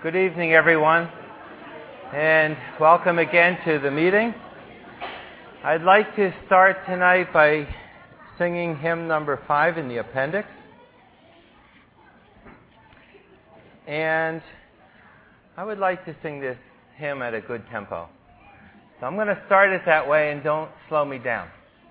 Good evening, everyone, and welcome again to the meeting. I'd like to start tonight by singing hymn number 5 in the appendix. And I would like to sing this hymn at a good tempo. So I'm going to start it that way, and don't slow me down.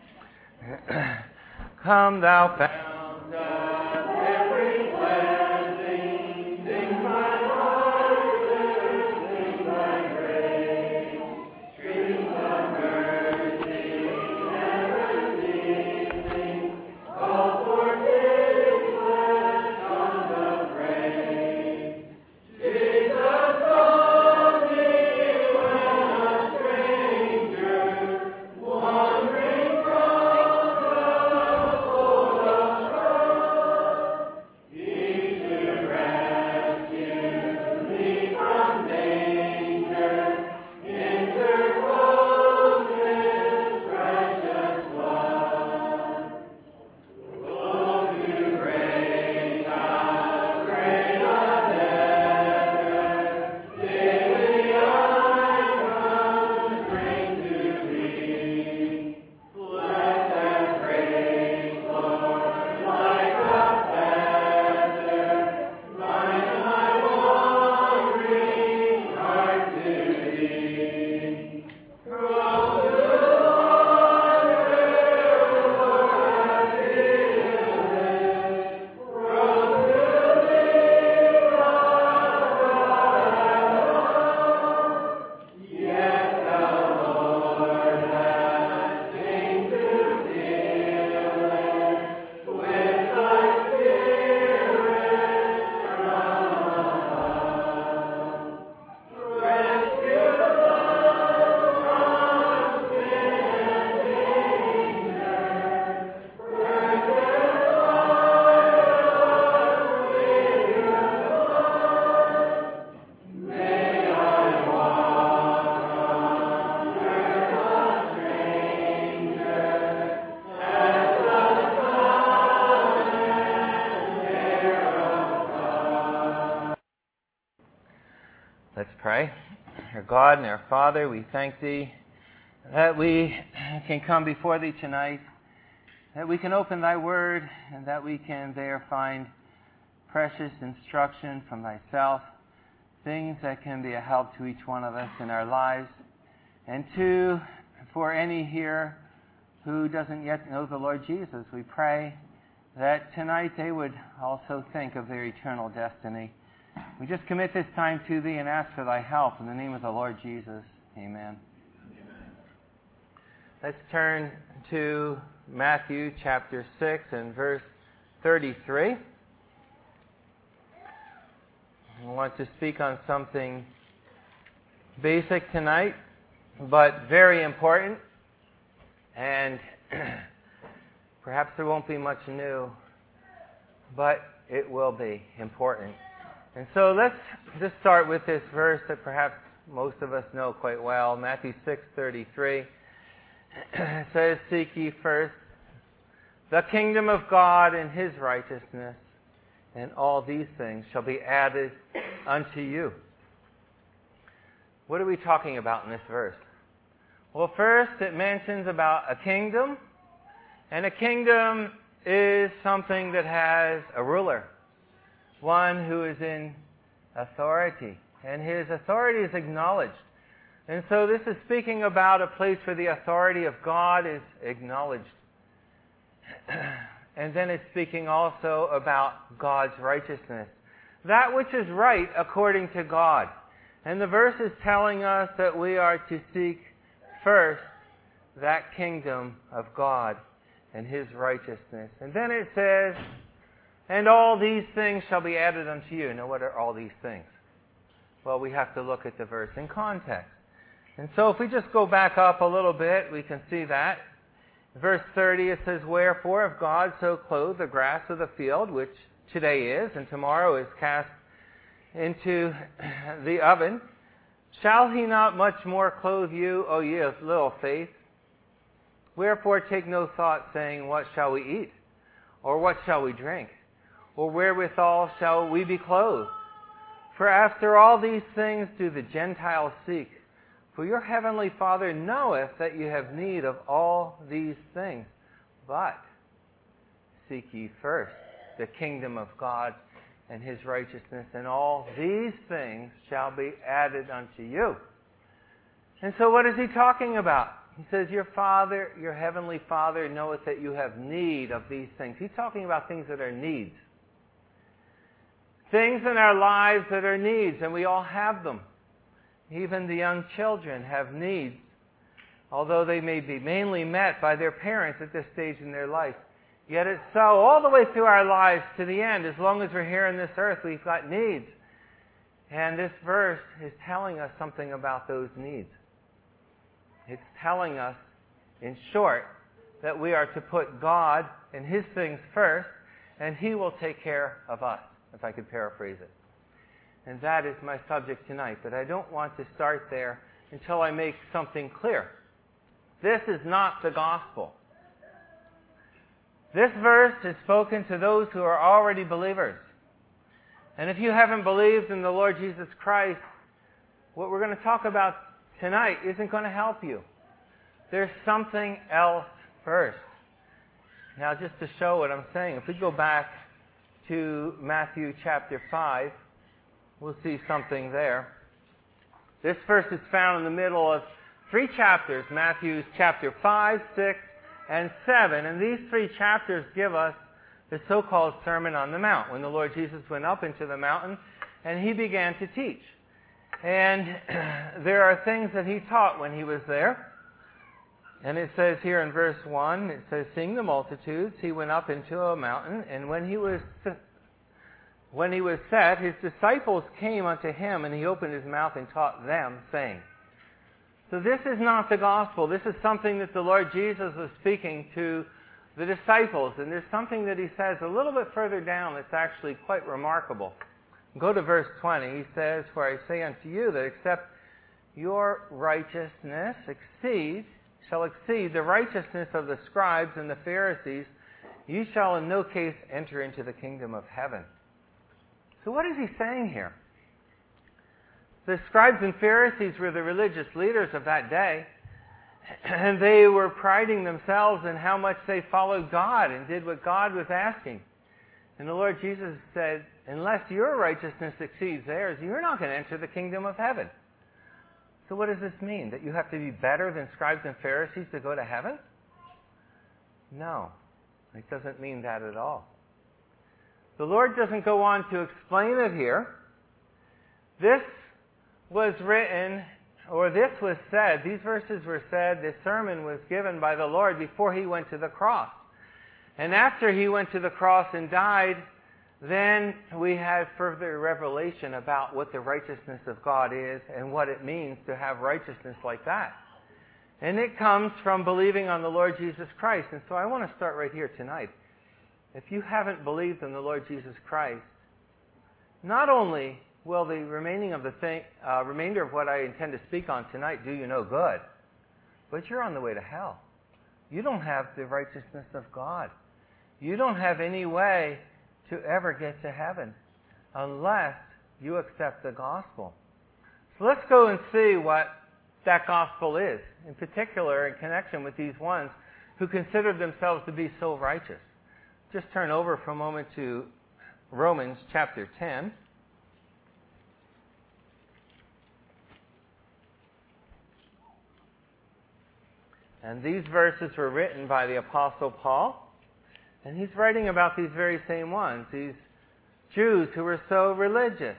Come thou fount of every blessing, sing my heart thirsts, sing thy grace. Streams of mercy never ceasing, call forth his blessed song of praise. 'Tis a song new and a stranger, wandering from the fold of trust. He should rescue me from danger, interpose his precious blood. Oh, to grace how great a debtor daily I come bring to thee. Blessed grace, Lord, like a feather, bind my wandering heart to thee. From the water, Lord, I feel it. From to thee, God I long. Yet thou, Lord, hast deigned to seal it with thy Spirit from above. Rescue us from sin and danger, purchase us with your blood. May I walk on earth a stranger, as the son and heir of God. Let's pray. Our God and our Father, we thank Thee that we can come before Thee tonight, that we can open Thy Word, and that we can there find precious instruction from Thyself, things that can be a help to each one of us in our lives. And two, for any here who doesn't yet know the Lord Jesus, we pray that tonight they would also think of their eternal destiny. We just commit this time to Thee and ask for Thy help in the name of the Lord Jesus. Amen. Let's turn to Matthew chapter 6 and verse 33. I want to speak on something basic tonight, but very important. And perhaps there won't be much new, but it will be important. And so let's just start with this verse that perhaps most of us know quite well. Matthew 6:33 says, "Seek ye first the kingdom of God and His righteousness, and all these things shall be added unto you." What are we talking about in this verse? Well, first it mentions about a kingdom, and a kingdom is something that has a ruler, one who is in authority, and his authority is acknowledged. And so this is speaking about a place where the authority of God is acknowledged. And then it's speaking also about God's righteousness, that which is right according to God. And the verse is telling us that we are to seek first that kingdom of God and His righteousness. And then it says, "And all these things shall be added unto you." Now, what are all these things? Well, we have to look at the verse in context. And so if we just go back up a little bit, we can see that. Verse 30, it says, "Wherefore, if God so clothe the grass of the field, which today is, and tomorrow is cast into the oven, shall He not much more clothe you, O ye of little faith? Wherefore take no thought, saying, What shall we eat? Or what shall we drink? Or wherewithal shall we be clothed? For after all these things do the Gentiles seek. For your heavenly Father knoweth that you have need of all these things. But seek ye first the kingdom of God and his righteousness, and all these things shall be added unto you. And so what is he talking about? He says, your Father, your heavenly Father knoweth that you have need of these things. He's talking about things that are needs. Things in our lives that are needs, and we all have them. Even the young children have needs, although they may be mainly met by their parents at this stage in their life. Yet it's so all the way through our lives to the end. As long as we're here on this earth, we've got needs. And this verse is telling us something about those needs. It's telling us, in short, that we are to put God and his things first, and he will take care of us, if I could paraphrase it. And that is my subject tonight. But I don't want to start there until I make something clear. This is not the gospel. This verse is spoken to those who are already believers. And if you haven't believed in the Lord Jesus Christ, what we're going to talk about tonight isn't going to help you. There's something else first. Now, just to show what I'm saying, if we go back to Matthew chapter 5, we'll see something there. This verse is found in the middle of 3 chapters, Matthew's chapter 5, 6, and 7. And these 3 chapters give us the so-called Sermon on the Mount, when the Lord Jesus went up into the mountain and he began to teach. And there are things that he taught when he was there. And it says here in verse 1, it says, seeing the multitudes, he went up into a mountain, and when he was set, his disciples came unto him, and he opened his mouth and taught them, saying. So this is not the gospel. This is something that the Lord Jesus was speaking to the disciples. And there's something that he says a little bit further down that's actually quite remarkable. Go to verse 20. He says, for I say unto you that except your righteousness shall exceed the righteousness of the scribes and the Pharisees, you shall in no case enter into the kingdom of heaven. So what is he saying here? The scribes and Pharisees were the religious leaders of that day, and they were priding themselves in how much they followed God and did what God was asking. And the Lord Jesus said, unless your righteousness exceeds theirs, you're not going to enter the kingdom of heaven. So what does this mean? That you have to be better than scribes and Pharisees to go to heaven? No, it doesn't mean that at all. The Lord doesn't go on to explain it here. This was written, or this was said, these verses were said, this sermon was given by the Lord before he went to the cross. And after he went to the cross and died, then we had further revelation about what the righteousness of God is and what it means to have righteousness like that. And it comes from believing on the Lord Jesus Christ. And so I want to start right here tonight. If you haven't believed in the Lord Jesus Christ, not only will the remainder of what I intend to speak on tonight do you no good, but you're on the way to hell. You don't have the righteousness of God. You don't have any way to ever get to heaven unless you accept the gospel. So let's go and see what that gospel is, in particular in connection with these ones who consider themselves to be so righteous. Just turn over for a moment to Romans chapter 10. And these verses were written by the Apostle Paul. And he's writing about these very same ones, these Jews who were so religious.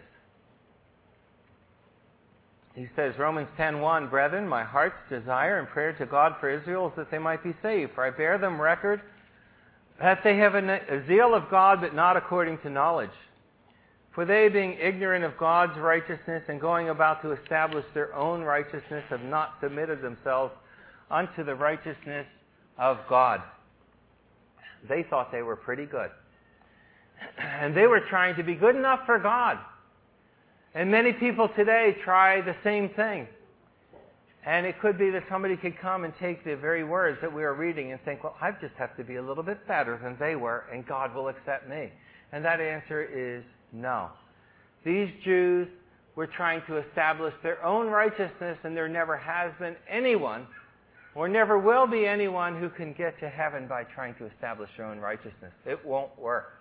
He says, Romans 10:1, brethren, my heart's desire and prayer to God for Israel is that they might be saved. For I bear them record that they have a zeal of God, but not according to knowledge. For they, being ignorant of God's righteousness and going about to establish their own righteousness, have not submitted themselves unto the righteousness of God. They thought they were pretty good. And they were trying to be good enough for God. And many people today try the same thing. And it could be that somebody could come and take the very words that we are reading and think, well, I just have to be a little bit better than they were, and God will accept me. And that answer is no. These Jews were trying to establish their own righteousness, and there never has been anyone, or never will be anyone, who can get to heaven by trying to establish their own righteousness. It won't work.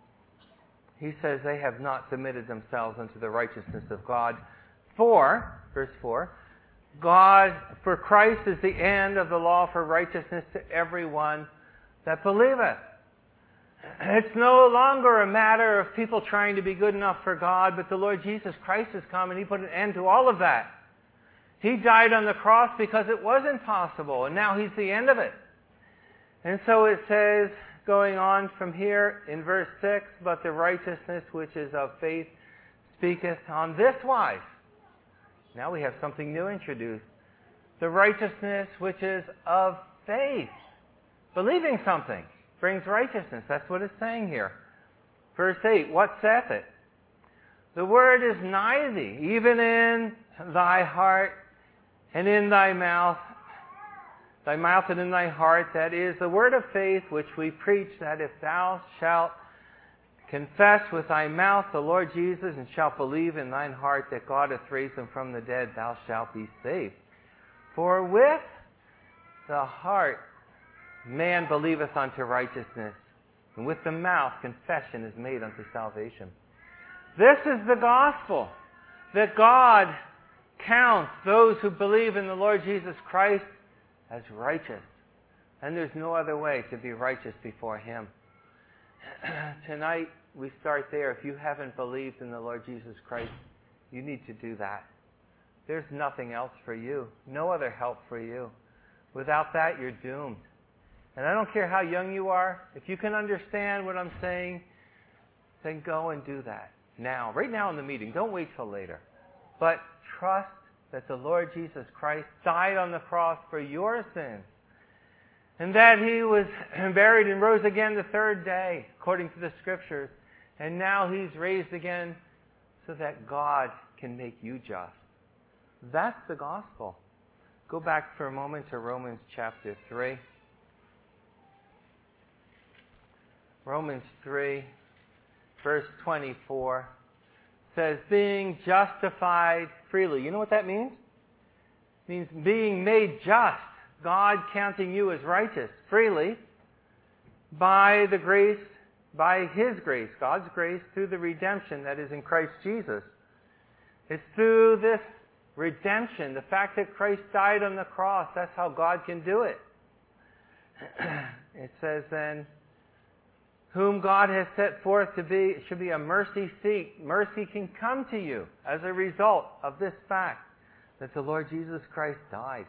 He says they have not submitted themselves unto the righteousness of God. Verse 4, for Christ is the end of the law for righteousness to everyone that believeth. It's no longer a matter of people trying to be good enough for God, but the Lord Jesus Christ has come and He put an end to all of that. He died on the cross because it wasn't possible, and now He's the end of it. And so it says, going on from here in verse 6, but the righteousness which is of faith speaketh on this wise. Now we have something new introduced. The righteousness which is of faith. Believing something brings righteousness. That's what it's saying here. Verse 8, what saith it? The word is nigh thee, even in thy heart and in thy mouth and in thy heart. That is the word of faith which we preach, that if thou shalt confess with thy mouth the Lord Jesus, and shalt believe in thine heart that God hath raised him from the dead, thou shalt be saved. For with the heart man believeth unto righteousness, and with the mouth confession is made unto salvation. This is the gospel, that God counts those who believe in the Lord Jesus Christ as righteous. And there's no other way to be righteous before Him. Tonight, we start there. If you haven't believed in the Lord Jesus Christ, you need to do that. There's nothing else for you. No other help for you. Without that, you're doomed. And I don't care how young you are. If you can understand what I'm saying, then go and do that. Now. Right now in the meeting. Don't wait till later. But trust that the Lord Jesus Christ died on the cross for your sins. And that He was buried and rose again the third day, according to the Scriptures. And now He's raised again so that God can make you just. That's the gospel. Go back for a moment to Romans chapter 3. Romans 3, verse 24, says, being justified freely. You know what that means? It means being made just. God counting you as righteous freely by the grace, by His grace, God's grace, through the redemption that is in Christ Jesus. It's through this redemption, the fact that Christ died on the cross, that's how God can do it. It says then, whom God has set forth to be, should be a mercy seat. Mercy can come to you as a result of this fact that the Lord Jesus Christ died.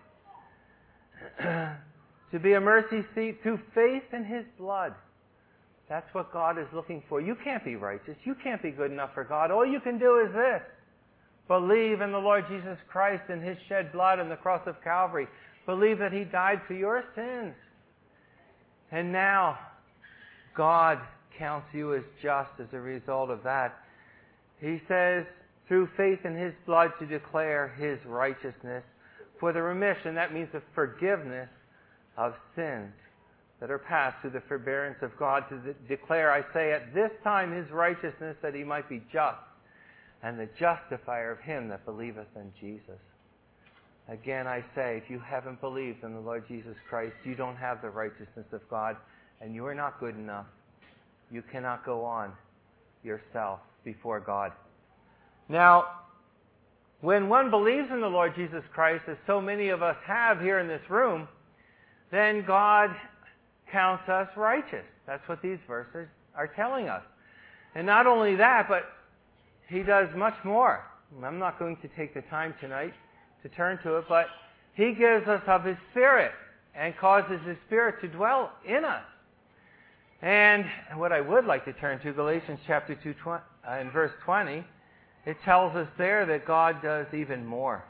To be a mercy seat through faith in His blood. That's what God is looking for. You can't be righteous. You can't be good enough for God. All you can do is this. Believe in the Lord Jesus Christ and His shed blood on the cross of Calvary. Believe that He died for your sins. And now, God counts you as just as a result of that. He says, through faith in His blood to declare His righteousness for the remission, that means the forgiveness of sins that are past through the forbearance of God, to declare, I say, at this time His righteousness, that He might be just, and the justifier of him that believeth in Jesus. Again, I say, if you haven't believed in the Lord Jesus Christ, you don't have the righteousness of God, and you are not good enough. You cannot go on yourself before God. Now, when one believes in the Lord Jesus Christ, as so many of us have here in this room, then God counts us righteous. That's what these verses are telling us. And not only that, but He does much more. I'm not going to take the time tonight to turn to it, but He gives us of His Spirit and causes His Spirit to dwell in us. And what I would like to turn to, Galatians chapter 2 and verse 20, it tells us there that God does even more.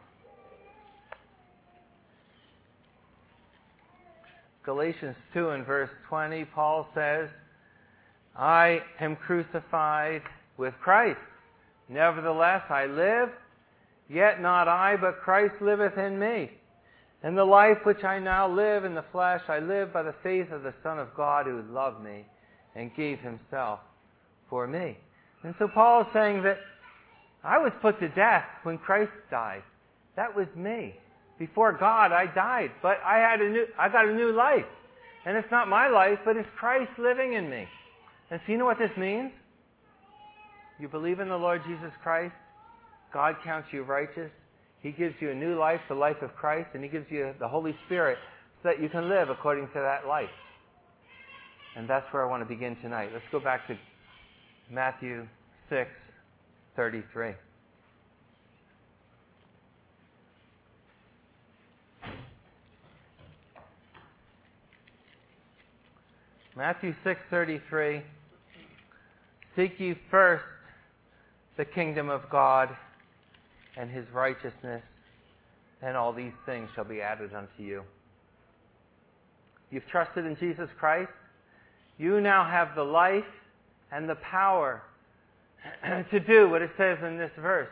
Galatians 2 and verse 20, Paul says, I am crucified with Christ. Nevertheless, I live, yet not I, but Christ liveth in me. And the life which I now live in the flesh, I live by the faith of the Son of God who loved me and gave Himself for me. And so Paul is saying that I was put to death when Christ died. That was me. Before God, I died, but I got a new life. And it's not my life, but it's Christ living in me. And so you know what this means? You believe in the Lord Jesus Christ, God counts you righteous. He gives you a new life, the life of Christ, and He gives you the Holy Spirit so that you can live according to that life. And that's where I want to begin tonight. Let's go back to Matthew 6:33. Matthew 6:33. Seek ye first the kingdom of God and His righteousness, and all these things shall be added unto you. You've trusted in Jesus Christ. You now have the life and the power to do what it says in this verse.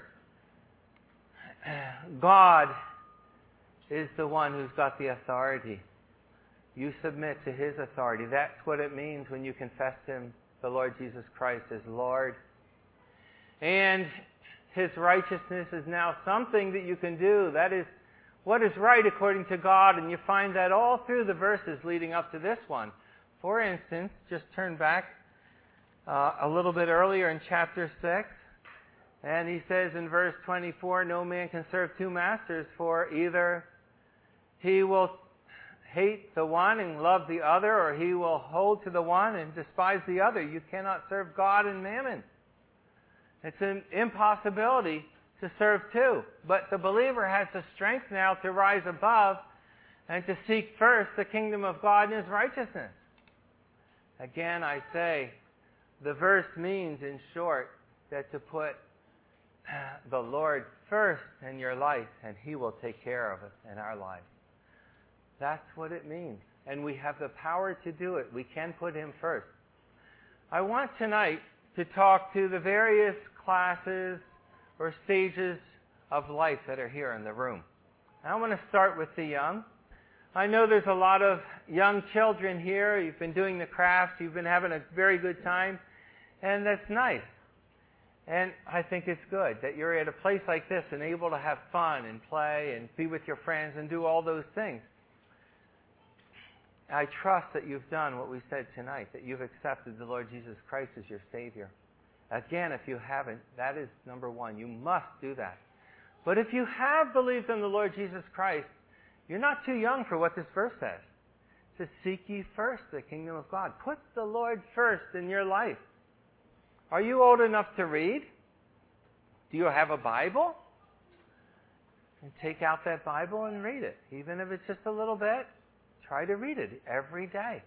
God is the one who's got the authority. You submit to His authority. That's what it means when you confess Him, the Lord Jesus Christ, as Lord. And His righteousness is now something that you can do. That is what is right according to God. And you find that all through the verses leading up to this one. For instance, just turn back a little bit earlier in chapter 6. And he says in verse 24, no man can serve two masters, for either he will hate the one and love the other, or he will hold to the one and despise the other. You cannot serve God and mammon. It's an impossibility to serve two. But the believer has the strength now to rise above and to seek first the kingdom of God and His righteousness. Again, I say, the verse means, in short, that to put the Lord first in your life, and He will take care of us in our lives. That's what it means. And we have the power to do it. We can put Him first. I want tonight to talk to the various classes or stages of life that are here in the room. I want to start with the young. I know there's a lot of young children here. You've been doing the crafts. You've been having a very good time. And that's nice. And I think it's good that you're at a place like this and able to have fun and play and be with your friends and do all those things. I trust that you've done what we said tonight, that you've accepted the Lord Jesus Christ as your Savior. Again, if you haven't, that is number one. You must do that. But if you have believed in the Lord Jesus Christ, you're not too young for what this verse says. It says, seek ye first the kingdom of God. Put the Lord first in your life. Are you old enough to read? Do you have a Bible? And take out that Bible and read it. Even if it's just a little bit, try to read it every day.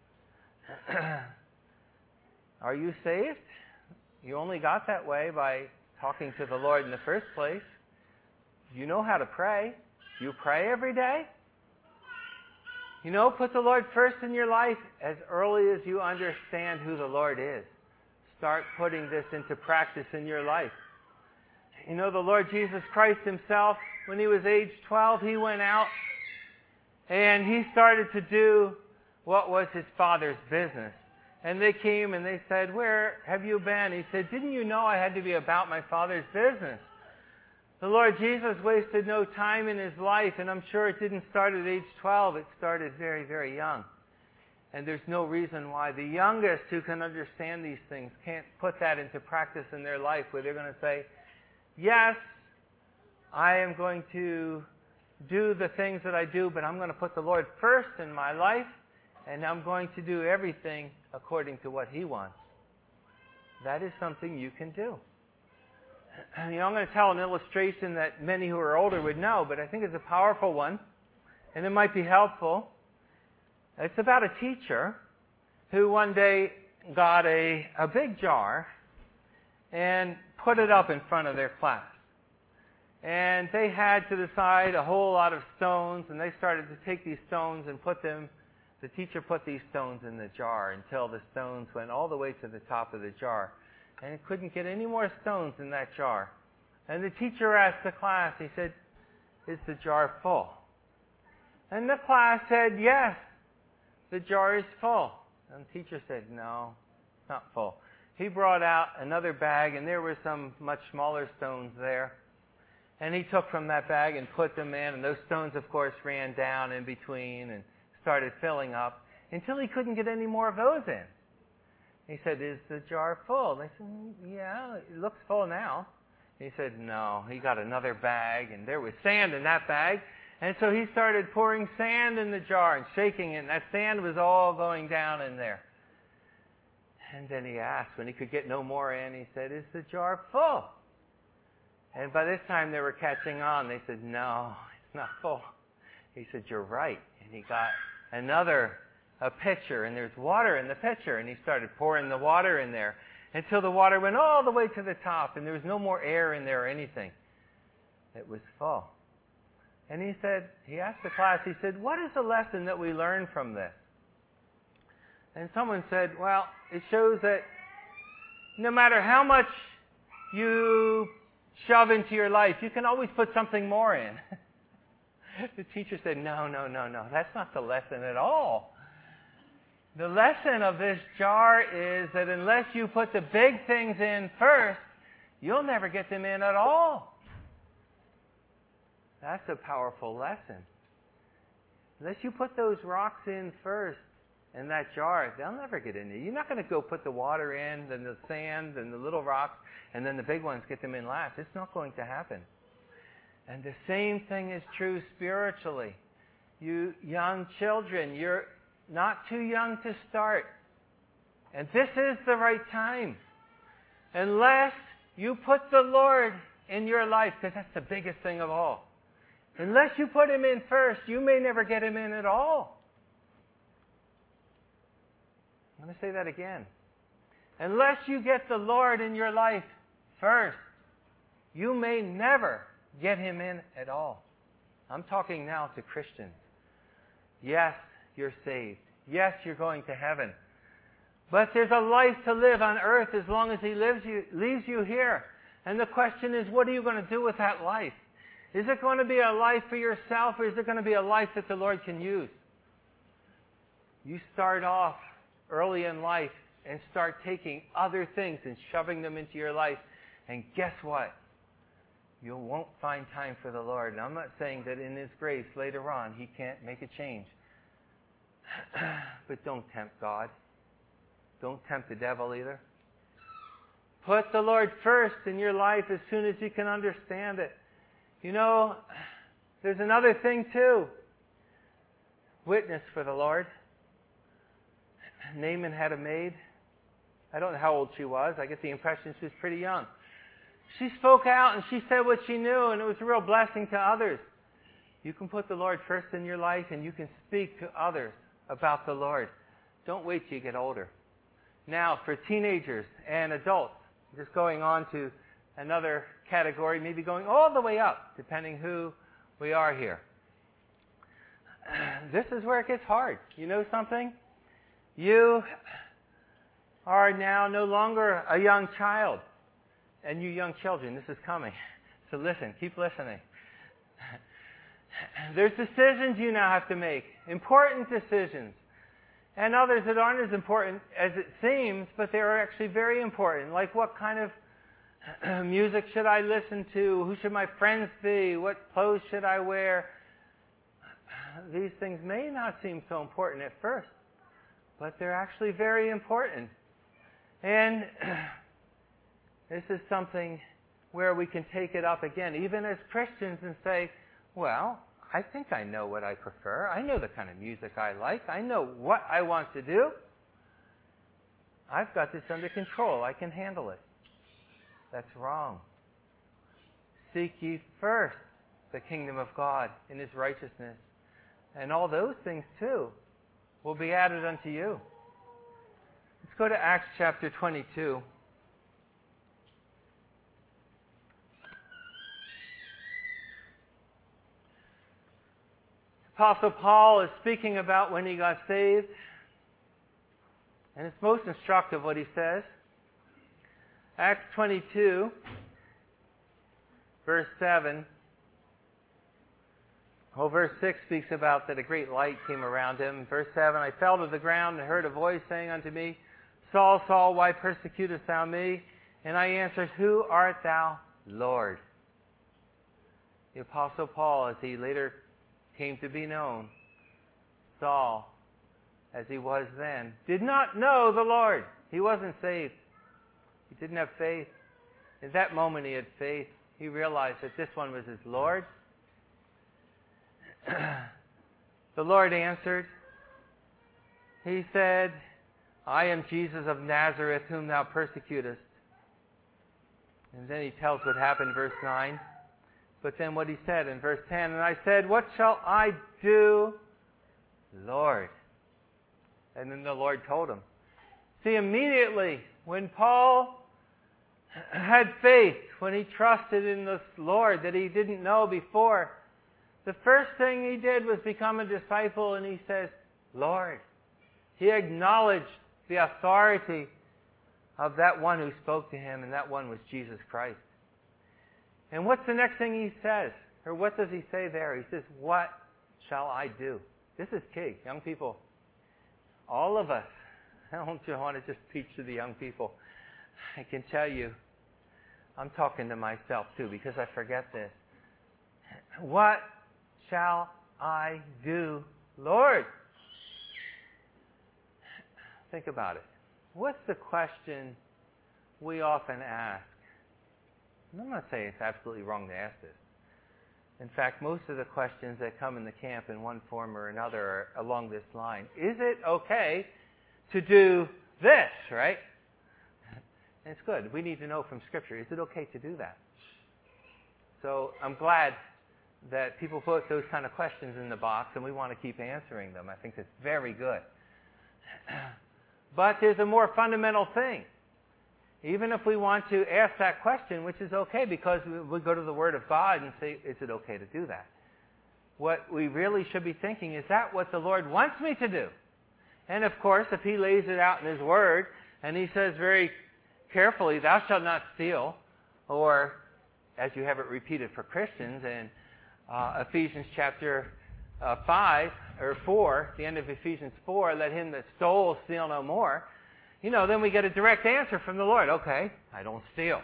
Are you saved? You only got that way by talking to the Lord in the first place. You know how to pray. You pray every day. You know, put the Lord first in your life as early as you understand who the Lord is. Start putting this into practice in your life. You know, the Lord Jesus Christ Himself, when He was age 12, He went out and He started to do what was His Father's business. And they came and they said, where have you been? He said, didn't you know I had to be about my Father's business? The Lord Jesus wasted no time in His life, and I'm sure it didn't start at age 12. It started very, very young. And there's no reason why the youngest who can understand these things can't put that into practice in their life, where they're going to say, yes, I am going to do the things that I do, but I'm going to put the Lord first in my life, and I'm going to do everything according to what He wants. That is something you can do. You know, I'm going to tell an illustration that many who are older would know, but I think it's a powerful one, and it might be helpful. It's about a teacher who one day got a big jar and put it up in front of their class. And they had to decide a whole lot of stones, and they started to take these stones and the teacher put these stones in the jar until the stones went all the way to the top of the jar. And it couldn't get any more stones in that jar. And the teacher asked the class, he said, is the jar full? And the class said, yes, the jar is full. And the teacher said, no, it's not full. he brought out another bag, and there were some much smaller stones there. And he took from that bag and put them in, and those stones, of course, ran down in between and started filling up until he couldn't get any more of those in. He said, "Is the jar full?" And they said, "Yeah, it looks full now." He said, "No." He got another bag, and there was sand in that bag. And so he started pouring sand in the jar and shaking it, and that sand was all going down in there. And then he asked, when he could get no more in, he said, "Is the jar full?" And by this time they were catching on. They said, "No, it's not full." He said, "You're right." And he got a pitcher, and there's water in the pitcher, and he started pouring the water in there until the water went all the way to the top, and there was no more air in there or anything. It was full. And he asked the class, he said, "What is the lesson that we learn from this?" And someone said, "Well, it shows that no matter how much you shove into your life, you can always put something more in." The teacher said, No, that's not the lesson at all. The lesson of this jar is that unless you put the big things in first, you'll never get them in at all. That's a powerful lesson. Unless you put those rocks in first in that jar, they'll never get in there. You're not going to go put the water in, then the sand, and the little rocks, and then the big ones get them in last. It's not going to happen. And the same thing is true spiritually. You young children, you're not too young to start. And this is the right time. Unless you put the Lord in your life, because that's the biggest thing of all. Unless you put Him in first, you may never get Him in at all. I'm going to say that again. Unless you get the Lord in your life first, you may never get Him in at all. I'm talking now to Christians. Yes, you're saved. Yes, you're going to heaven. But there's a life to live on earth as long as He leaves you here. And the question is, what are you going to do with that life? Is it going to be a life for yourself, or is it going to be a life that the Lord can use? You start off early in life and start taking other things and shoving them into your life. And guess what? You won't find time for the Lord. And I'm not saying that in His grace later on He can't make a change. But don't tempt God. Don't tempt the devil either. Put the Lord first in your life as soon as you can understand it. You know, there's another thing too. Witness for the Lord. Naaman had a maid. I don't know how old she was. I get the impression she was pretty young. She spoke out and she said what she knew, and it was a real blessing to others. You can put the Lord first in your life, and you can speak to others about the Lord. Don't wait till you get older. Now, for teenagers and adults, just going on to another category, maybe going all the way up, depending who we are here. This is where it gets hard. You know something? You are now no longer a young child. And you young children, this is coming. So listen, keep listening. There's decisions you now have to make. Important decisions. And others that aren't as important as it seems, but they are actually very important. Like, what kind of music should I listen to? Who should my friends be? What clothes should I wear? These things may not seem so important at first, but they're actually very important. And this is something where we can take it up again, even as Christians, and say, well, I think I know what I prefer. I know the kind of music I like. I know what I want to do. I've got this under control. I can handle it. That's wrong. Seek ye first the kingdom of God and His righteousness, and all those things too will be added unto you. Let's go to Acts chapter 22. Apostle Paul is speaking about when he got saved. And it's most instructive what he says. Acts 22, verse 7. Verse 6 speaks about that a great light came around him. Verse 7, I fell to the ground and heard a voice saying unto me, Saul, Saul, why persecutest thou me? And I answered, Who art thou, Lord? The Apostle Paul, as he later came to be known, Saul, as he was then, did not know the Lord. He wasn't saved. He didn't have faith. In that moment he had faith. He realized that this one was his Lord. The Lord answered. He said, I am Jesus of Nazareth, whom thou persecutest. And then he tells what happened, verse 9. But then what he said in verse 10, and I said, What shall I do, Lord? And then the Lord told him. See, immediately when Paul had faith, when he trusted in the Lord that he didn't know before, the first thing he did was become a disciple, and he says, Lord. He acknowledged the authority of that one who spoke to him, and that one was Jesus Christ. And what's the next thing he says? Or what does he say there? He says, What shall I do? This is key, young people. All of us. I don't want to just preach to the young people. I can tell you, I'm talking to myself too, because I forget this. What shall I do, Lord? Think about it. What's the question we often ask? And I'm not saying it's absolutely wrong to ask this. In fact, most of the questions that come in the camp in one form or another are along this line. Is it okay to do this, right? And it's good. We need to know from Scripture, is it okay to do that? So I'm glad that people put those kind of questions in the box, and we want to keep answering them. I think that's very good. But there's a more fundamental thing. Even if we want to ask that question, which is okay, because we go to the Word of God and say, is it okay to do that? What we really should be thinking, is that what the Lord wants me to do? And of course, if He lays it out in His Word, and He says very carefully, thou shalt not steal, or as you have it repeated for Christians in Ephesians chapter 5 or 4, the end of Ephesians 4, let him that stole steal no more. You know, then we get a direct answer from the Lord. Okay, I don't steal.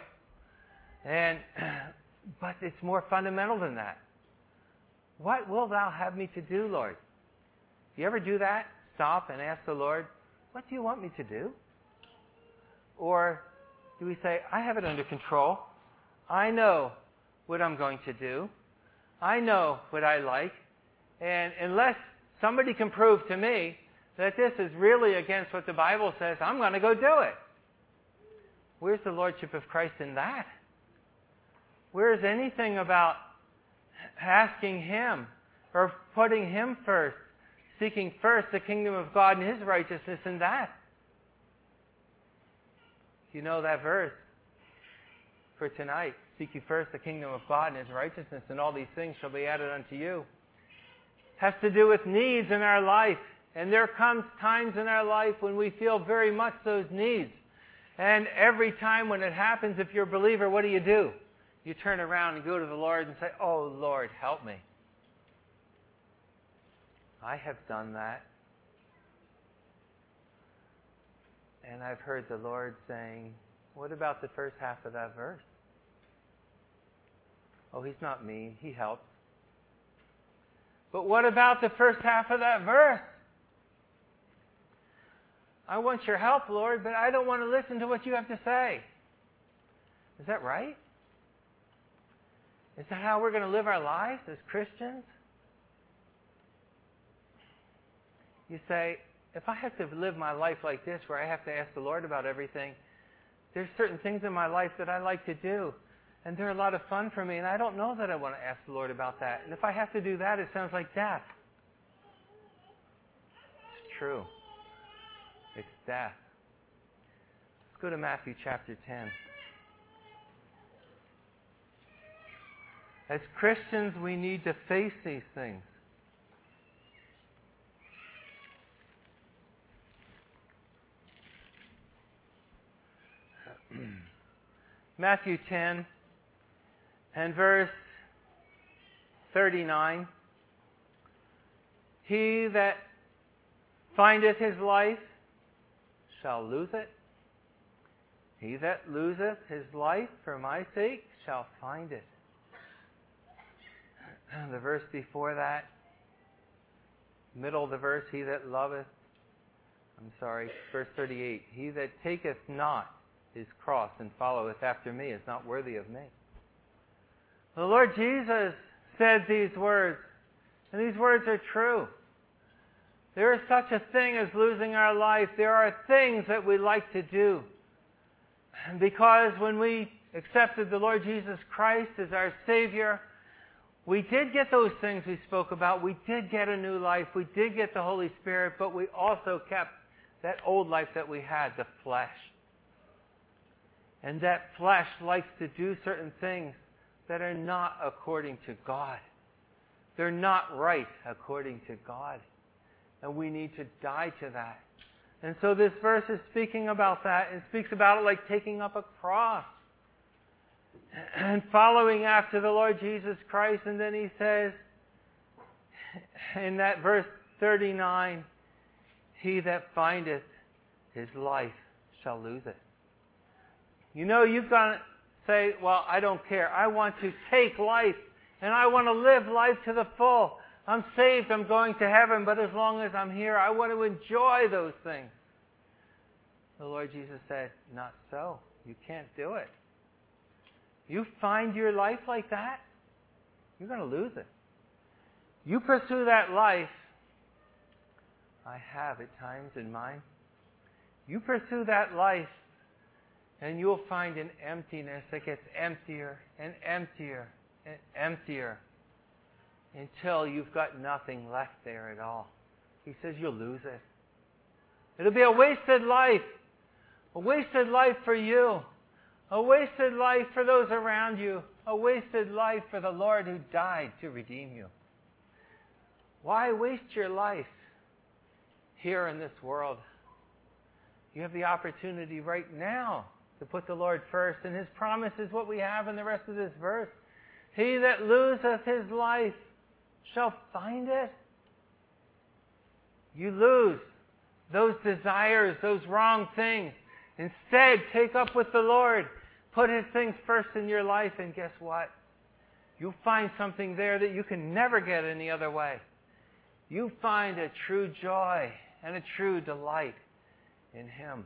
But it's more fundamental than that. What will thou have me to do, Lord? Do you ever do that? Stop and ask the Lord, what do you want me to do? Or do we say, I have it under control. I know what I'm going to do. I know what I like. And unless somebody can prove to me that this is really against what the Bible says, I'm going to go do it. Where's the Lordship of Christ in that? Where's anything about asking Him or putting Him first, seeking first the kingdom of God and His righteousness in that? You know that verse for tonight. Seek ye first the kingdom of God and His righteousness, and all these things shall be added unto you. Has to do with needs in our life. And there comes times in our life when we feel very much those needs. And every time when it happens, if you're a believer, what do? You turn around and go to the Lord and say, Oh, Lord, help me. I have done that. And I've heard the Lord saying, what about the first half of that verse? Oh, He's not mean. He helps. But what about the first half of that verse? I want your help, Lord, but I don't want to listen to what you have to say. Is that right? Is that how we're going to live our lives as Christians? You say, if I have to live my life like this, where I have to ask the Lord about everything, there's certain things in my life that I like to do. And they're a lot of fun for me, and I don't know that I want to ask the Lord about that. And if I have to do that, it sounds like death. It's true. It's death. Let's go to Matthew chapter 10. As Christians, we need to face these things. Matthew 10 and verse 39. He that findeth his life shall lose it, He that loseth his life for my sake shall find it. The verse before that, middle of the verse, verse 38, he that taketh not his cross and followeth after me is not worthy of me. The Lord Jesus said these words, and these words are true. There is such a thing as losing our life. There are things that we like to do. Because when we accepted the Lord Jesus Christ as our Savior, we did get those things we spoke about. We did get a new life. We did get the Holy Spirit, but we also kept that old life that we had, the flesh. And that flesh likes to do certain things that are not according to God. They're not right according to God. And we need to die to that. And so this verse is speaking about that. It speaks about it like taking up a cross and following after the Lord Jesus Christ. And then he says in that verse 39, he that findeth his life shall lose it. You know, you've got to say, well, I don't care. I want to take life, and I want to live life to the full. I'm saved, I'm going to heaven, but as long as I'm here, I want to enjoy those things. The Lord Jesus said, not so. You can't do it. You find your life like that, you're going to lose it. You pursue that life, I have at times in mind. You pursue that life, and you'll find an emptiness that gets emptier and emptier and emptier until you've got nothing left there at all. He says you'll lose it. It'll be a wasted life. A wasted life for you. A wasted life for those around you. A wasted life for the Lord who died to redeem you. Why waste your life here in this world? You have the opportunity right now to put the Lord first, and His promise is what we have in the rest of this verse. He that loseth his life shall find it. You lose those desires, those wrong things. Instead, take up with the Lord. Put His things first in your life, and guess what? You'll find something there that you can never get any other way. You find a true joy and a true delight in Him.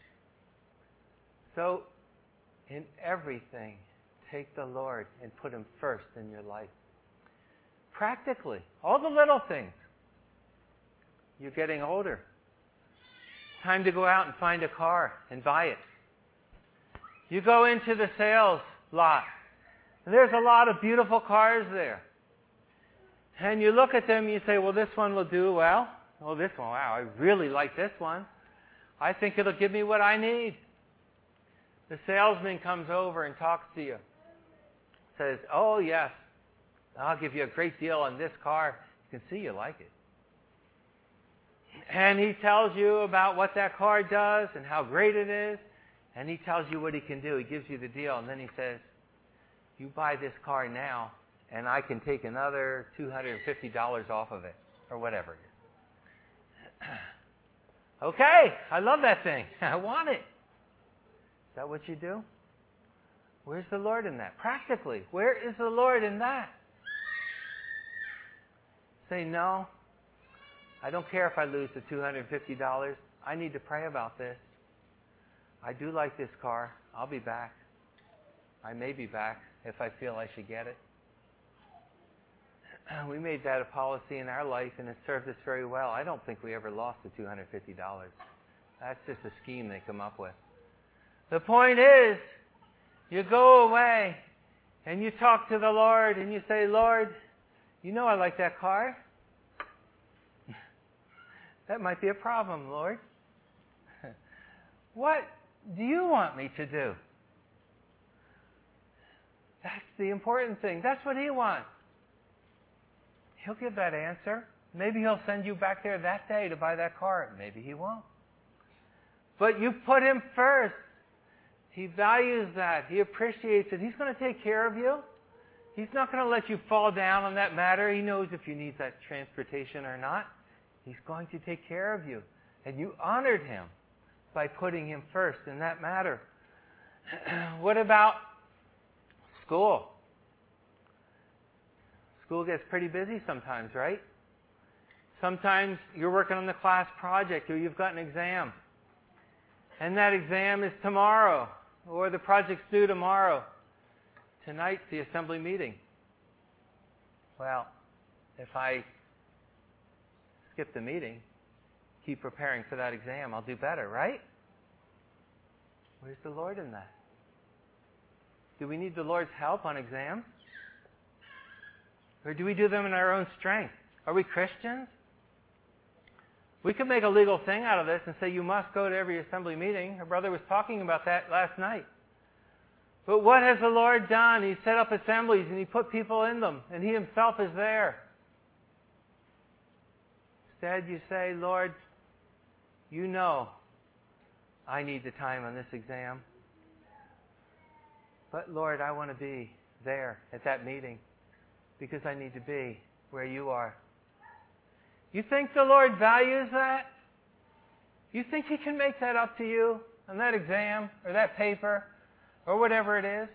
So, in everything, take the Lord and put Him first in your life. Practically, all the little things. You're getting older. Time to go out and find a car and buy it. You go into the sales lot, and there's a lot of beautiful cars there. And you look at them and you say, well, this one will do well. Oh, this one, wow, I really like this one. I think it'll give me what I need. The salesman comes over and talks to you. Says, oh, yes, I'll give you a great deal on this car. You can see you like it. And he tells you about what that car does and how great it is. And he tells you what he can do. He gives you the deal. And then he says, you buy this car now, and I can take another $250 off of it, or whatever it is. Okay, I love that thing. I want it. Is that what you do? Where's the Lord in that? Practically, where is the Lord in that? Say, no, I don't care if I lose the $250. I need to pray about this. I do like this car. I'll be back. I may be back if I feel I should get it. We made that a policy in our life, and it served us very well. I don't think we ever lost the $250. That's just a scheme they come up with. The point is, you go away, and you talk to the Lord, and you say, Lord, you know I like that car. That might be a problem, Lord. What do you want me to do? That's the important thing. That's what He wants. He'll give that answer. Maybe He'll send you back there that day to buy that car. Maybe He won't. But you put Him first. He values that. He appreciates it. He's going to take care of you. He's not going to let you fall down on that matter. He knows if you need that transportation or not. He's going to take care of you. And you honored Him by putting Him first in that matter. What about school? School gets pretty busy sometimes, right? Sometimes you're working on the class project or you've got an exam. And that exam is tomorrow, or the project's due tomorrow. Tonight's the assembly meeting. Well, if I skip the meeting, keep preparing for that exam, I'll do better, right? Where's the Lord in that? Do we need the Lord's help on exams? Or do we do them in our own strength? Are we Christians? We could make a legal thing out of this and say you must go to every assembly meeting. Our brother was talking about that last night. But what has the Lord done? He set up assemblies and He put people in them, and He Himself is there. Instead, you say, Lord, you know I need the time on this exam. But Lord, I want to be there at that meeting because I need to be where you are. You think the Lord values that? You think He can make that up to you on that exam or that paper or whatever it is?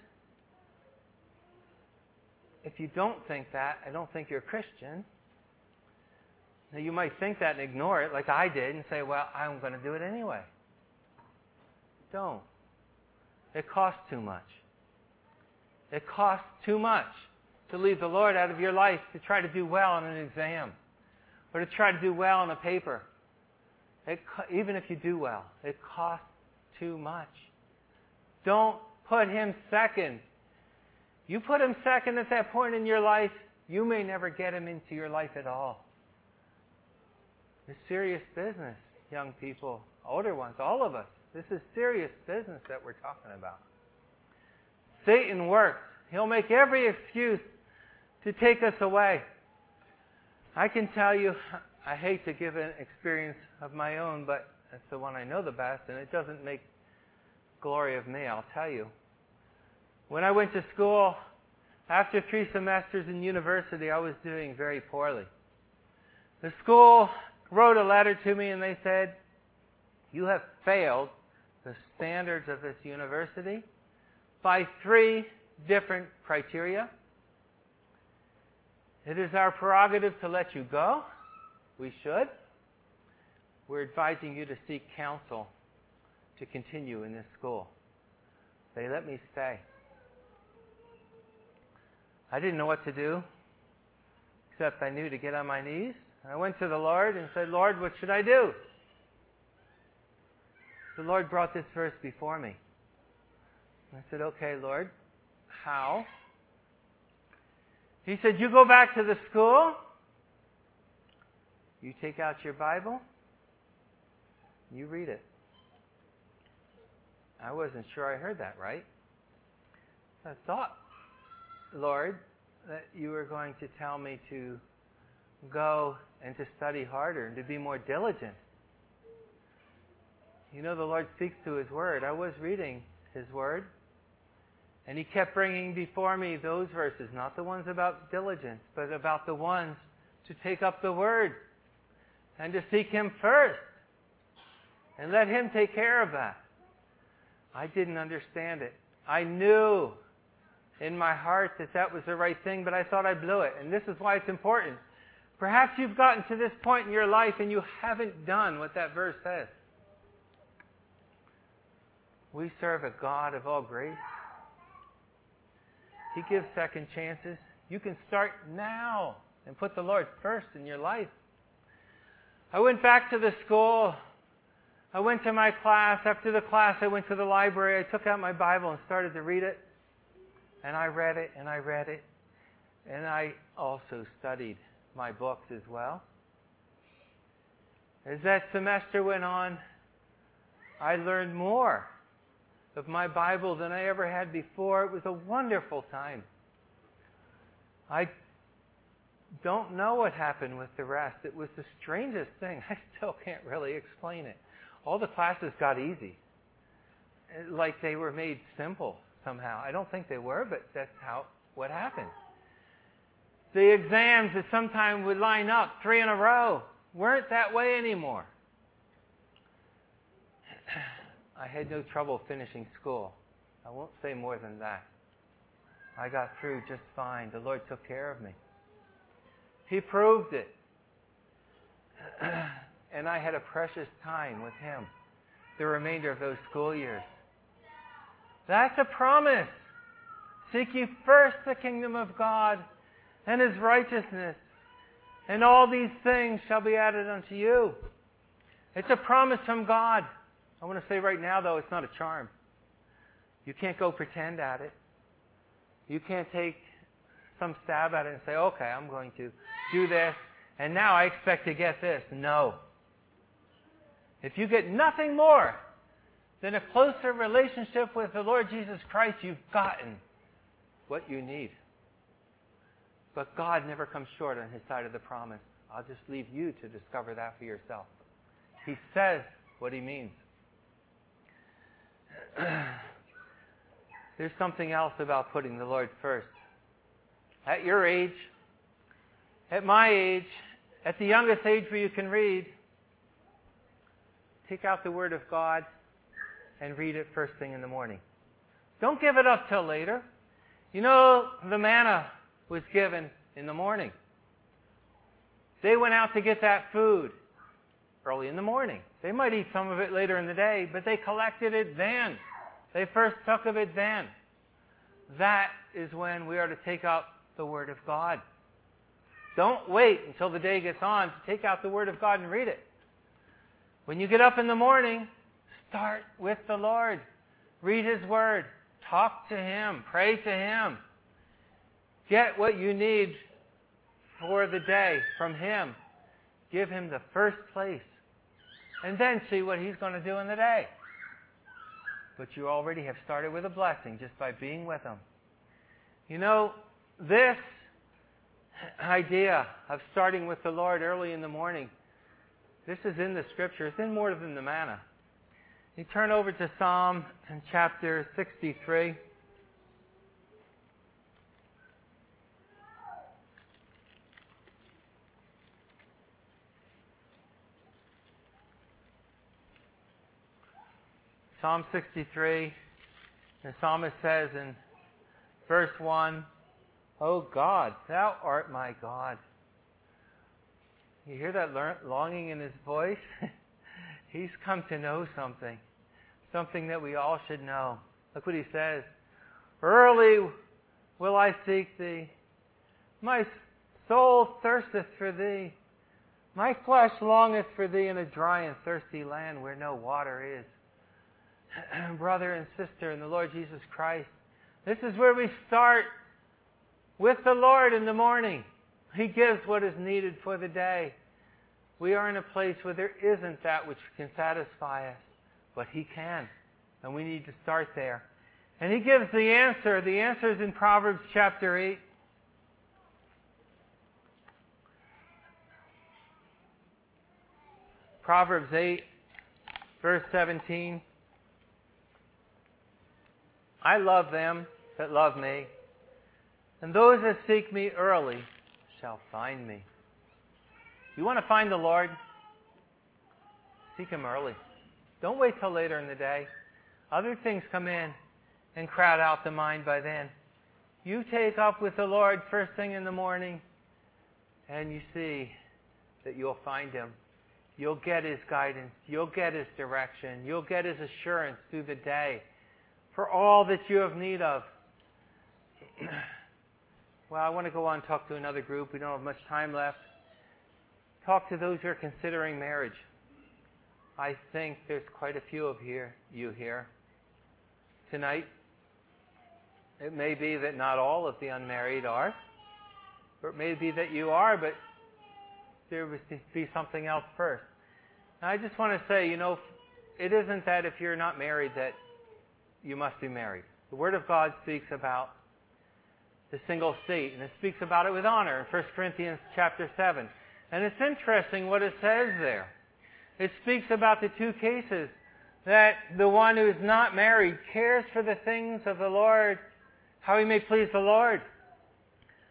If you don't think that, I don't think you're a Christian. Now, you might think that and ignore it like I did and say, well, I'm going to do it anyway. Don't. It costs too much. It costs too much to leave the Lord out of your life to try to do well on an exam or to try to do well on a paper. Even if you do well, it costs too much. Don't put Him second. You put Him second at that point in your life, you may never get Him into your life at all. It's serious business, young people, older ones, all of us. This is serious business that we're talking about. Satan works. He'll make every excuse to take us away. I can tell you, I hate to give an experience of my own, but that's the one I know the best, and it doesn't make glory of me, I'll tell you. When I went to school, after 3 semesters in university, I was doing very poorly. The school wrote a letter to me and they said, you have failed the standards of this university by 3 different criteria. It is our prerogative to let you go. We should. We're advising you to seek counsel to continue in this school. They let me stay. I didn't know what to do, except I knew to get on my knees. I went to the Lord and said, Lord, what should I do? The Lord brought this verse before me. I said, okay, Lord, how? He said, you go back to the school, you take out your Bible, you read it. I wasn't sure I heard that right. I thought, Lord, that you were going to tell me to go and to study harder and to be more diligent. You know, the Lord speaks to His Word. I was reading His Word, and He kept bringing before me those verses, not the ones about diligence, but about the ones to take up the Word and to seek Him first and let Him take care of that. I didn't understand it. I knew in my heart that that was the right thing, but I thought I blew it. And this is why it's important. Perhaps you've gotten to this point in your life and you haven't done what that verse says. We serve a God of all grace. He gives second chances. You can start now and put the Lord first in your life. I went back to the school. I went to my class. After the class, I went to the library. I took out my Bible and started to read it. And I read it, and I read it. And I also studied my books as well. As that semester went on, I learned more of my Bible than I ever had before. It was a wonderful time. I don't know what happened with the rest. It was the strangest thing. I still can't really explain it. All the classes got easy, like they were made simple somehow. I don't think they were, but that's what happened. The exams that sometimes would line up 3 in a row weren't that way anymore. I had no trouble finishing school. I won't say more than that. I got through just fine. The Lord took care of me. He proved it. And I had a precious time with Him the remainder of those school years. That's a promise. Seek ye first the kingdom of God and His righteousness, and all these things shall be added unto you. It's a promise from God. I want to say right now, though, it's not a charm. You can't go pretend at it. You can't take some stab at it and say, okay, I'm going to do this, and now I expect to get this. No. If you get nothing more than a closer relationship with the Lord Jesus Christ, you've gotten what you need. But God never comes short on His side of the promise. I'll just leave you to discover that for yourself. He says what He means. There's something else about putting the Lord first. At your age, at my age, at the youngest age where you can read, take out the Word of God and read it first thing in the morning. Don't give it up till later. You know, the manna was given in the morning. They went out to get that food early in the morning. They might eat some of it later in the day, but they collected it then. They first took of it then. That is when we are to take up the Word of God. Don't wait until the day gets on to take out the Word of God and read it. When you get up in the morning, start with the Lord. Read His Word. Talk to Him. Pray to Him. Get what you need for the day from Him. Give Him the first place. And then see what He's going to do in the day. But you already have started with a blessing just by being with Him. You know, this idea of starting with the Lord early in the morning, this is in the Scripture. It's in more than the manna. You turn over to Psalm chapter 63. Psalm 63, the psalmist says in verse 1, O God, Thou art my God. You hear that longing in his voice? He's come to know something. Something that we all should know. Look what he says. Early will I seek Thee. My soul thirsteth for Thee. My flesh longeth for Thee in a dry and thirsty land where no water is. Brother and sister in the Lord Jesus Christ, this is where we start with the Lord in the morning. He gives what is needed for the day. We are in a place where there isn't that which can satisfy us, but He can. And we need to start there. And He gives the answer. The answer is in Proverbs chapter 8. Proverbs 8, verse 17. I love them that love me, and those that seek me early shall find me. You want to find the Lord? Seek Him early. Don't wait till later in the day. Other things come in and crowd out the mind by then. You take up with the Lord first thing in the morning, and you see that you'll find Him. You'll get His guidance. You'll get His direction. You'll get His assurance through the day for all that you have need of. Well, I want to go on and talk to another group. We don't have much time left. Talk to those who are considering marriage. I think there's quite a few of you here tonight. It may be that not all of the unmarried are, or it may be that you are, but there must be something else first. And I just want to say, it isn't that if you're not married that you must be married. The Word of God speaks about the single state, and it speaks about it with honor in 1 Corinthians chapter 7. And it's interesting what it says there. It speaks about the two cases, that the one who is not married cares for the things of the Lord, how he may please the Lord.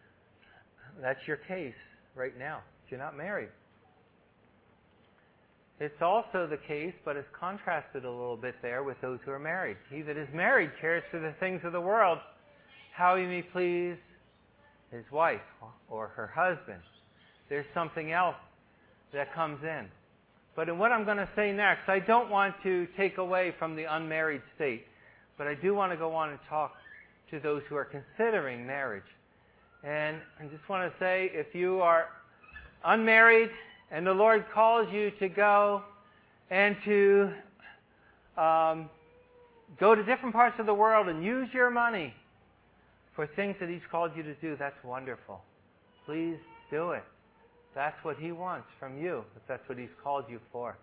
That's your case right now, if you're not married. It's also the case, but it's contrasted a little bit there with those who are married. He that is married cares for the things of the world, how he may please his wife or her husband. There's something else that comes in. But in what I'm going to say next, I don't want to take away from the unmarried state, but I do want to go on and talk to those who are considering marriage. And I just want to say, if you are unmarried and the Lord calls you to go and to go to different parts of the world and use your money for things that He's called you to do, that's wonderful. Please do it. That's what He wants from you, if that's what He's called you for.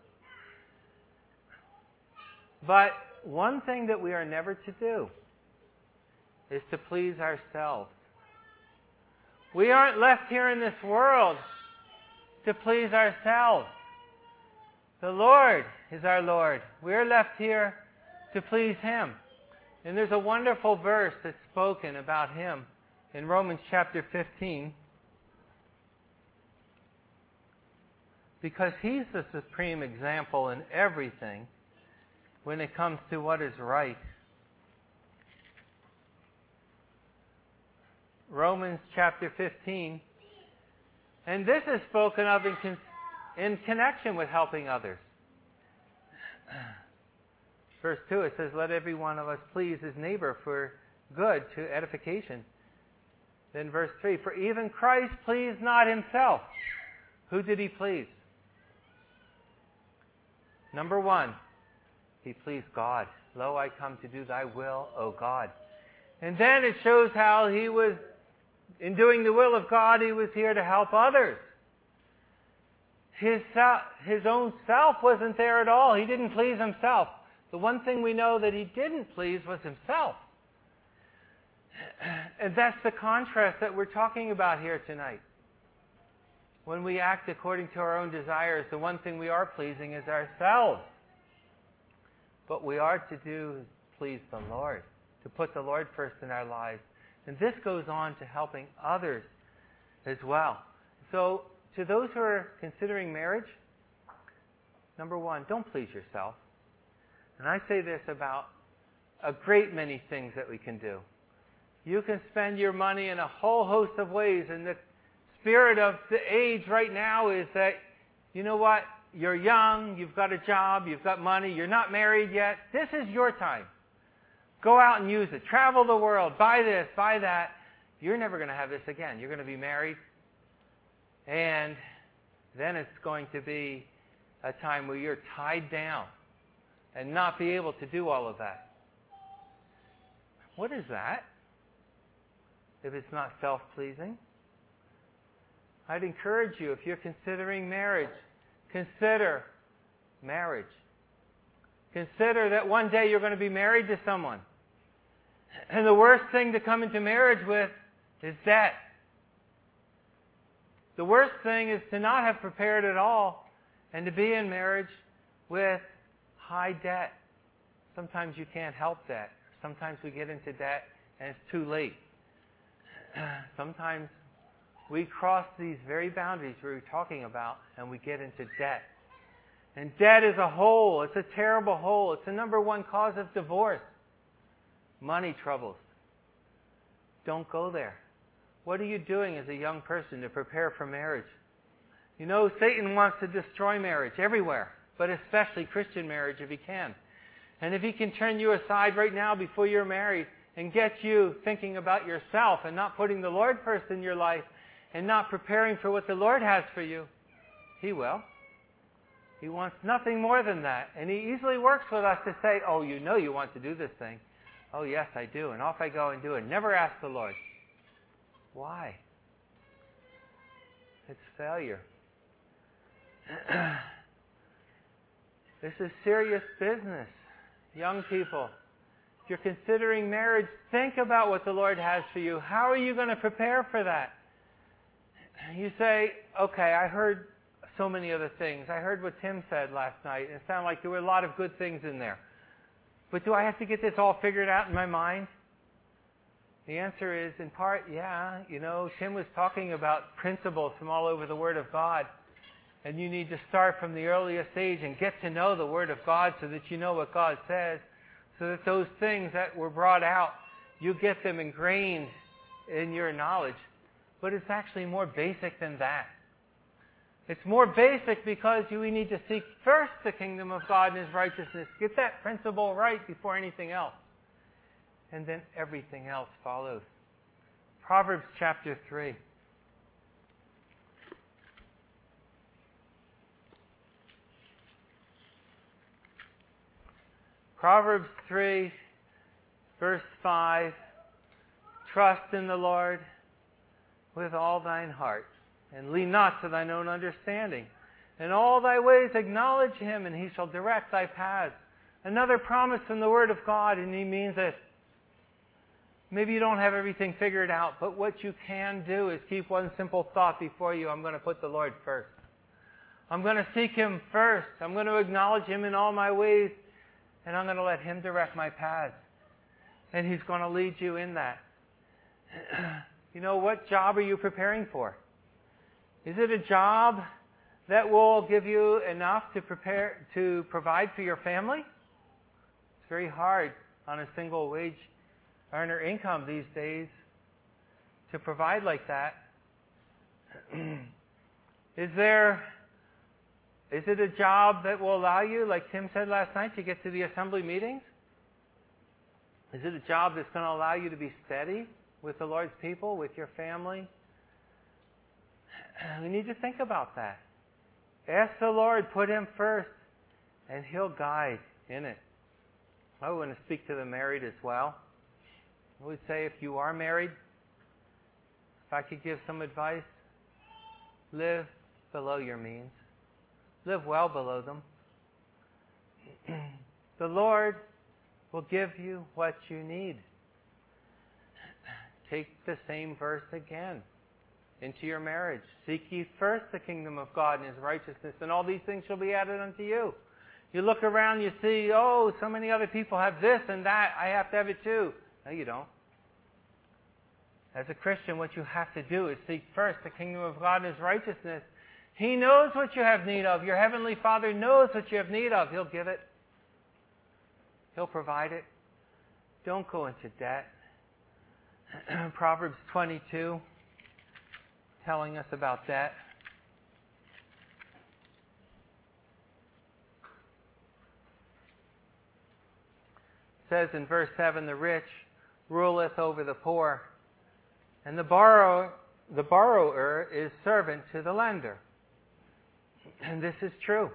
But one thing that we are never to do is to please ourselves. We aren't left here in this world to please ourselves. The Lord is our Lord. We're left here to please Him. And there's a wonderful verse that's spoken about Him in Romans chapter 15. Because He's the supreme example in everything when it comes to what is right. Romans chapter 15. And this is spoken of in connection with helping others. Verse 2, it says, let every one of us please his neighbor for good to edification. Then verse 3, for even Christ pleased not Himself. Who did He please? Number 1, He pleased God. Lo, I come to do Thy will, O God. And then it shows how He was, in doing the will of God, He was here to help others. His own self wasn't there at all. He didn't please Himself. The one thing we know that He didn't please was Himself. And that's the contrast that we're talking about here tonight. When we act according to our own desires, the one thing we are pleasing is ourselves. But we are to do is please the Lord, to put the Lord first in our lives. And this goes on to helping others as well. So, to those who are considering marriage, number 1, don't please yourself. And I say this about a great many things that we can do. You can spend your money in a whole host of ways, and the spirit of the age right now is that, you know what, you're young, you've got a job, you've got money, you're not married yet. This is your time. Go out and use it. Travel the world. Buy this, buy that. You're never going to have this again. You're going to be married. And then it's going to be a time where you're tied down and not be able to do all of that. What is that? If it's not self-pleasing? I'd encourage you, if you're considering marriage, consider marriage. Consider that one day you're going to be married to someone. And the worst thing to come into marriage with is debt. The worst thing is to not have prepared at all and to be in marriage with high debt. Sometimes you can't help that. Sometimes we get into debt and it's too late. Sometimes we cross these very boundaries we were talking about and we get into debt. And debt is a hole. It's a terrible hole. It's the number 1 cause of divorce. Money troubles. Don't go there. What are you doing as a young person to prepare for marriage? You know, Satan wants to destroy marriage everywhere, but especially Christian marriage if he can. And if he can turn you aside right now before you're married and get you thinking about yourself and not putting the Lord first in your life and not preparing for what the Lord has for you, he will. He wants nothing more than that. And he easily works with us to say, oh, you know you want to do this thing. Oh, yes, I do. And off I go and do it. Never ask the Lord. Why? It's failure. This is serious business. Young people, if you're considering marriage, think about what the Lord has for you. How are you going to prepare for that? You say, okay, I heard so many other things. I heard what Tim said last night. It sounded like there were a lot of good things in there. But do I have to get this all figured out in my mind? The answer is, in part, yeah. You know, Tim was talking about principles from all over the Word of God. And you need to start from the earliest age and get to know the Word of God so that you know what God says, so that those things that were brought out, you get them ingrained in your knowledge. But it's actually more basic than that. It's more basic because we need to seek first the kingdom of God and His righteousness. Get that principle right before anything else. And then everything else follows. Proverbs chapter 3. Proverbs 3, verse 5. Trust in the Lord with all thine heart, and lean not to thine own understanding. In all thy ways acknowledge Him, and He shall direct thy paths. Another promise from the Word of God, and He means it. Maybe you don't have everything figured out, but what you can do is keep one simple thought before you. I'm going to put the Lord first. I'm going to seek Him first. I'm going to acknowledge Him in all my ways, and I'm going to let Him direct my paths. And He's going to lead you in that. You know, what job are you preparing for? Is it a job that will give you enough to provide for your family? It's very hard on a single wage earner income these days to provide like that. Is it a job that will allow you, like Tim said last night, to get to the assembly meetings? Is it a job that's going to allow you to be steady with the Lord's people, with your family? We need to think about that. Ask the Lord, put Him first, and He'll guide in it. I want to speak to the married as well. I would say if you are married, if I could give some advice, live below your means. Live well below them. The Lord will give you what you need. Take the same verse again into your marriage. Seek ye first the kingdom of God and His righteousness, and all these things shall be added unto you. You look around, you see, oh, so many other people have this and that. I have to have it too. No, you don't. As a Christian, what you have to do is seek first the kingdom of God and His righteousness. He knows what you have need of. Your Heavenly Father knows what you have need of. He'll give it. He'll provide it. Don't go into debt. Proverbs 22, telling us about debt. It says in verse 7, the rich ruleth over the poor, and the borrower is servant to the lender. And this is true.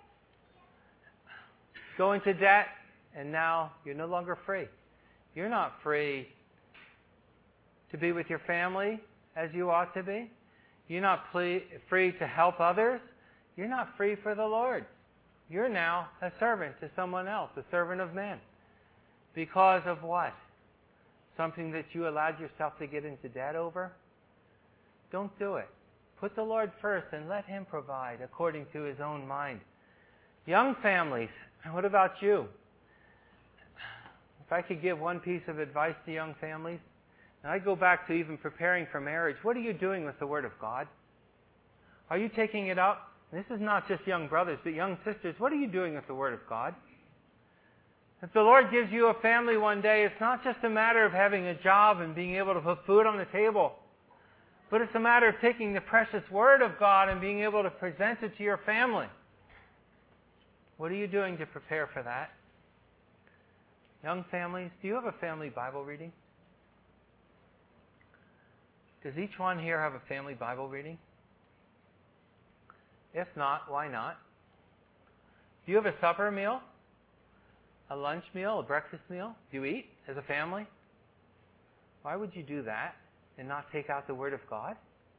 Go into debt, and now you're no longer free. You're not free to be with your family as you ought to be. You're not free to help others. You're not free for the Lord. You're now a servant to someone else, a servant of men. Because of what? Something that you allowed yourself to get into debt over? Don't do it. Put the Lord first and let Him provide according to His own mind. Young families, what about you? If I could give one piece of advice to young families, and I go back to even preparing for marriage, what are you doing with the Word of God? Are you taking it up? This is not just young brothers, but young sisters. What are you doing with the Word of God? If the Lord gives you a family one day, it's not just a matter of having a job and being able to put food on the table, but it's a matter of taking the precious Word of God and being able to present it to your family. What are you doing to prepare for that? Young families, do you have a family Bible reading? Does each one here have a family Bible reading? If not, why not? Do you have a supper meal? A lunch meal? A breakfast meal? Do you eat as a family? Why would you do that and not take out the Word of God?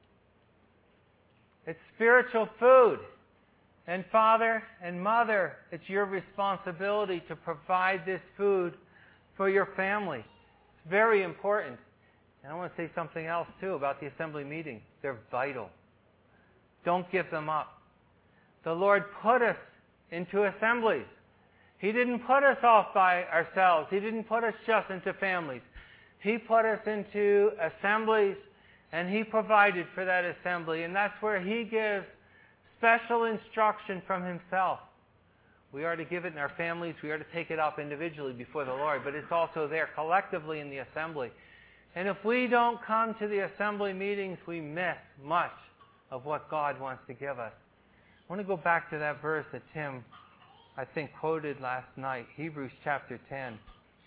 It's spiritual food. And father and mother, it's your responsibility to provide this food for your family. It's very important. And I want to say something else too about the assembly meetings. They're vital. Don't give them up. The Lord put us into assemblies. He didn't put us off by ourselves. He didn't put us just into families. He put us into assemblies, and He provided for that assembly. And that's where He gives special instruction from himself. We are to give it in our families. We are to take it up individually before the Lord. But it's also there collectively in the assembly. And if we don't come to the assembly meetings, we miss much of what God wants to give us. I want to go back to that verse that Tim, I think, quoted last night. Hebrews chapter 10.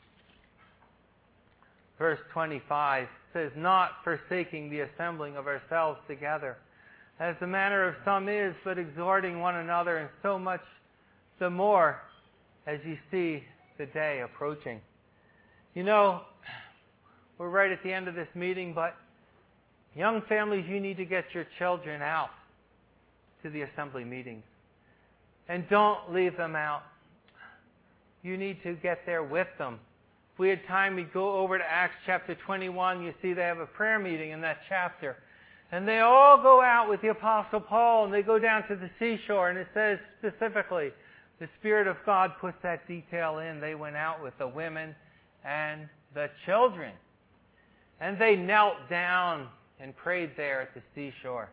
Verse 25 says, "Not forsaking the assembling of ourselves together, as the manner of some is, but exhorting one another, and so much the more as you see the day approaching." You know, we're right at the end of this meeting, but young families, you need to get your children out to the assembly meetings. And don't leave them out. You need to get there with them. If we had time, we'd go over to Acts chapter 21. You see they have a prayer meeting in that chapter. And they all go out with the Apostle Paul, and they go down to the seashore, and it says specifically, the Spirit of God puts that detail in. They went out with the women and the children. And they knelt down and prayed there at the seashore.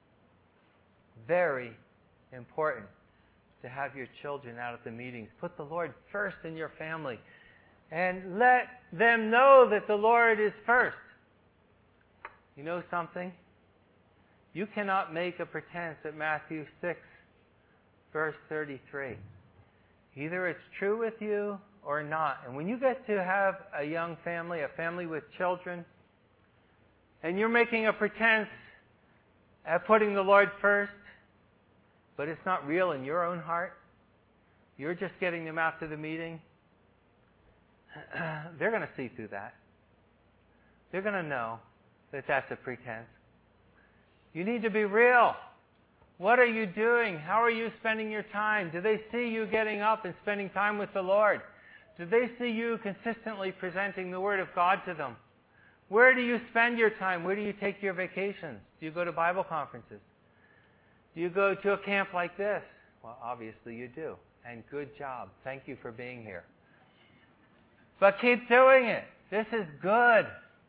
Very important to have your children out at the meetings. Put the Lord first in your family. And let them know that the Lord is first. You know something? You cannot make a pretense at Matthew 6, verse 33. Either it's true with you or not. And when you get to have a young family, a family with children, and you're making a pretense at putting the Lord first, but it's not real in your own heart, you're just getting them out to the meeting, they're going to see through that. They're going to know that that's a pretense. You need to be real. What are you doing? How are you spending your time? Do they see you getting up and spending time with the Lord? Do they see you consistently presenting the Word of God to them? Where do you spend your time? Where do you take your vacations? Do you go to Bible conferences? Do you go to a camp like this? Well, obviously you do. And good job. Thank you for being here. But keep doing it. This is good.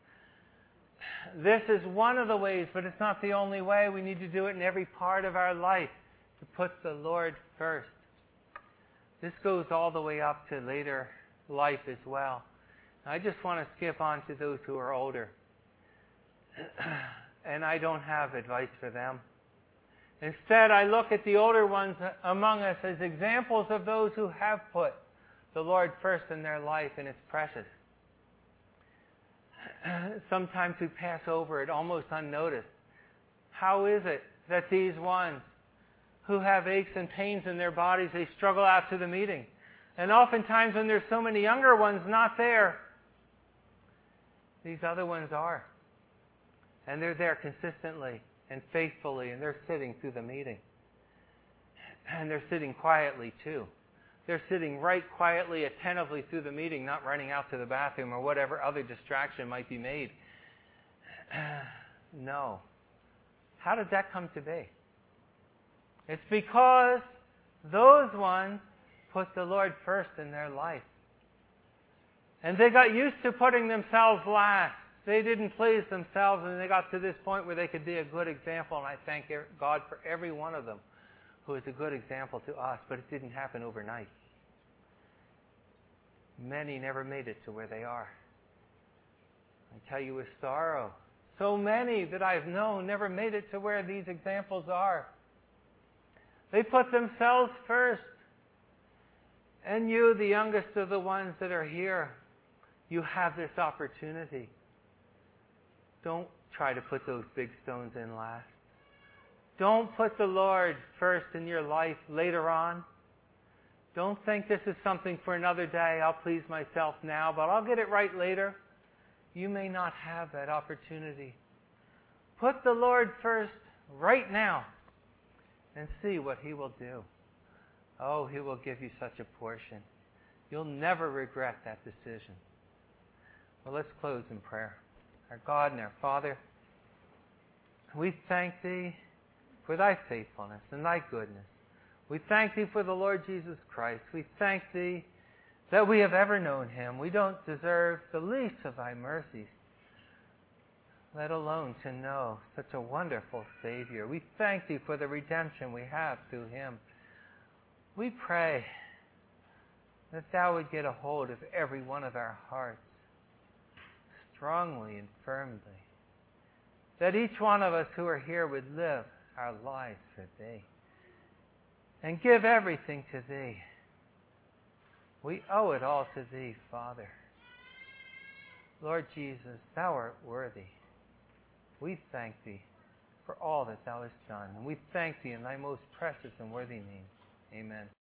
This is one of the ways, but it's not the only way. We need to do it in every part of our life, to put the Lord first. This goes all the way up to later life as well. I just want to skip on to those who are older. And I don't have advice for them. Instead, I look at the older ones among us as examples of those who have put the Lord first in their life, and it's precious. Sometimes we pass over it almost unnoticed. How is it that these ones who have aches and pains in their bodies, they struggle out to the meeting? And oftentimes when there's so many younger ones not there, these other ones are. And they're there consistently and faithfully, and they're sitting through the meeting. And they're sitting quietly too. They're sitting right quietly, attentively through the meeting, not running out to the bathroom or whatever other distraction might be made. No. How did that come to be? It's because those ones put the Lord first in their life. And they got used to putting themselves last. They didn't please themselves, and they got to this point where they could be a good example, and I thank God for every one of them who is a good example to us, but it didn't happen overnight. Many never made it to where they are. I tell you with sorrow, so many that I've known never made it to where these examples are. They put themselves first. And you, the youngest of the ones that are here, you have this opportunity. Don't try to put those big stones in last. Don't put the Lord first in your life later on. Don't think this is something for another day. I'll please myself now, but I'll get it right later. You may not have that opportunity. Put the Lord first right now and see what He will do. Oh, He will give you such a portion. You'll never regret that decision. Well, let's close in prayer. Our God and our Father, we thank Thee for Thy faithfulness and Thy goodness. We thank Thee for the Lord Jesus Christ. We thank Thee that we have ever known Him. We don't deserve the least of Thy mercies. let alone to know such a wonderful Savior. We thank Thee for the redemption we have through Him. We pray that Thou would get a hold of every one of our hearts strongly and firmly. That each one of us who are here would live our lives for Thee and give everything to Thee. We owe it all to Thee, Father. Lord Jesus, Thou art worthy. We thank Thee for all that Thou hast done. And we thank Thee in Thy most precious and worthy name. Amen.